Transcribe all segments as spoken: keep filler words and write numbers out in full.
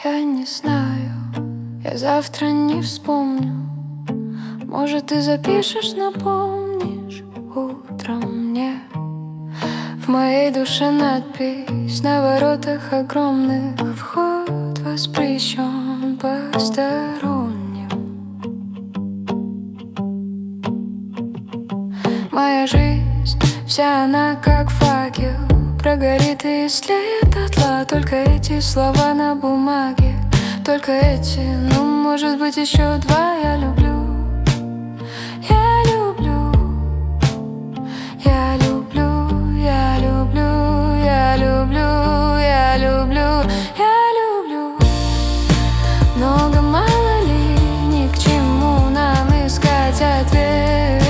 Я не знаю, я завтра не вспомню. Может, ты запишешь, напомнишь утром мне. В моей душе надпись на воротах огромных: вход воспрещен посторонним. Моя жизнь, вся она как факел, прогорит и истлеет дотла. Только эти слова на бумаге, только эти, ну, может быть, еще два. Я люблю, я люблю, я люблю, я люблю, я люблю, я люблю, я люблю. Много, мало ли, ни к чему нам искать ответ.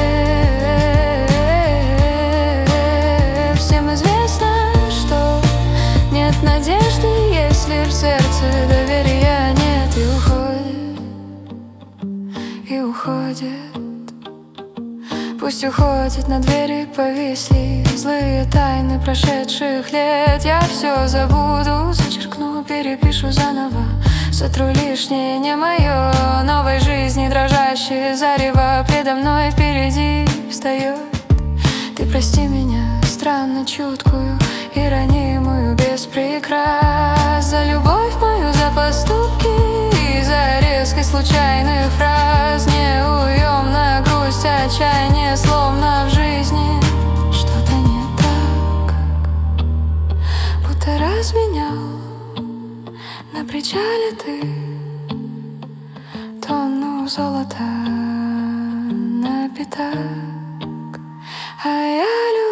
Всем известно, что нет надежды, если в сердце доверия нет. И уходит, и уходит. Пусть уходит, на двери повисли злые тайны прошедших лет. Я все забуду, зачеркну, перепишу заново. Сотру лишнее, не мое. Новой жизни дрожащее зарево предо мной впереди встает. Ты прости меня, странно чуткую и ранимую, без прикрас, за любовь мою, за поступки и за резкость случайных фраз. Неуемная грусть, отчаяние, словно в жизни что-то не так, будто разменял на причале ты тонну золота на пятак. А я люблю